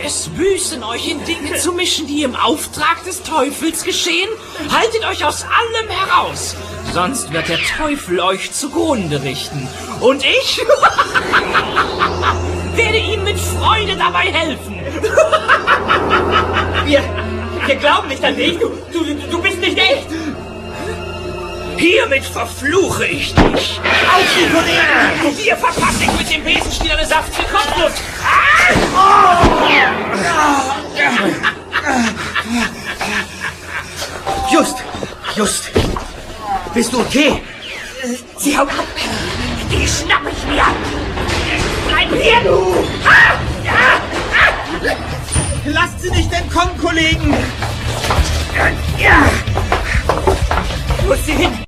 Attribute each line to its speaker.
Speaker 1: es büßen, euch in Dinge zu mischen, die im Auftrag des Teufels geschehen? Haltet euch aus allem heraus, sonst wird der Teufel euch zugrunde richten. Und ich werde ihm mit Freude dabei helfen.
Speaker 2: Wir glauben nicht an dich. Du bist nicht echt.
Speaker 1: Hiermit verfluche ich dich. Auf die Kollegen! Dir verpasse ich mit dem Besenstiel eine saftige Kopfnuss.
Speaker 2: Just. Bist du okay?
Speaker 1: Sie haut ab. Die schnapp ich mir. Bleib hier, du!
Speaker 2: Lasst sie nicht entkommen, Kollegen!
Speaker 1: Wo ist sie hin?